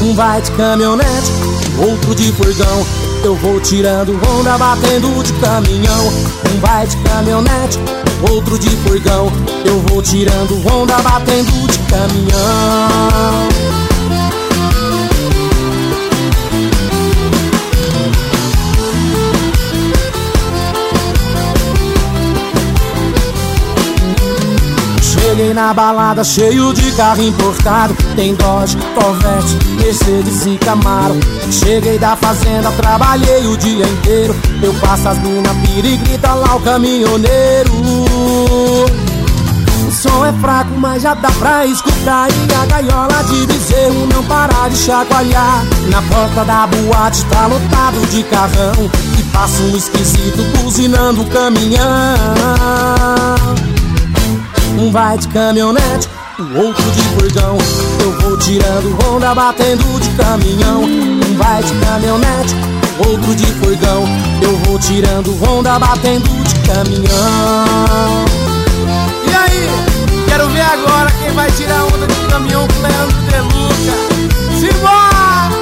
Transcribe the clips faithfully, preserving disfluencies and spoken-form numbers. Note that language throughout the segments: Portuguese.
Um vai de caminhonete, outro de furgão. Eu vou tirando onda, batendo de caminhão. Um vai de caminhonete, outro de furgão. Eu vou tirando onda, batendo de caminhão. Cheguei na balada cheio de carro importado. Tem Dodge, Corvette, Mercedes e Camaro. Cheguei da fazenda, trabalhei o dia inteiro. Eu passo as mina, pira e grita lá o caminhoneiro. O som é fraco, mas já dá pra escutar. E a gaiola de bezerro não para de chacoalhar. Na porta da boate tá lotado de carrão. E passa um esquisito buzinando o caminhão. Um vai de caminhonete, o outro de furgão. Eu vou tirando onda, batendo de caminhão. Um vai de caminhonete, o outro de furgão. Eu vou tirando onda, batendo de caminhão. E aí? Quero ver agora quem vai tirar onda de caminhão com Leandro De Luca. Simbora!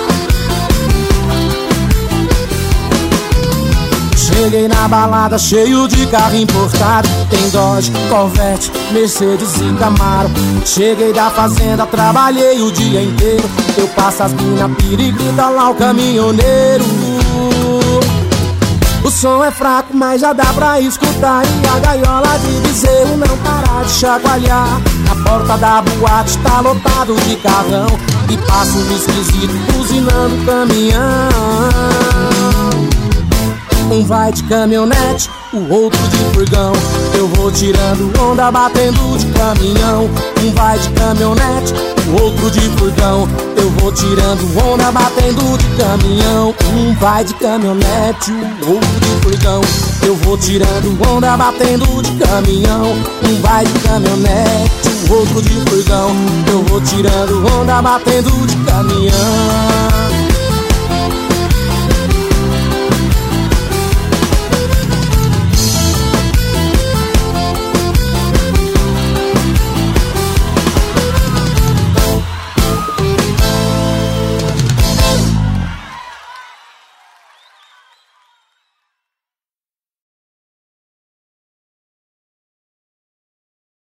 Cheguei na balada cheio de carro importado. Tem Dodge, Corvette, Mercedes e Camaro. Cheguei da fazenda, trabalhei o dia inteiro. Eu passo as mina, pira e grita lá o caminhoneiro. O som é fraco, mas já dá pra escutar. E a gaiola de bezerro não para de chacoalhar. Na porta da boate tá lotado de carrão. E passa um esquisito buzinando o caminhão. Um vai de caminhonete, o outro de furgão. Eu vou tirando onda, batendo de caminhão. Um vai de caminhonete, o outro de furgão. Eu vou tirando onda, batendo de caminhão. Um vai de caminhonete, o outro de furgão. Eu vou tirando onda, batendo de caminhão. Um vai de caminhonete, o outro de furgão. Eu vou tirando onda, batendo de caminhão.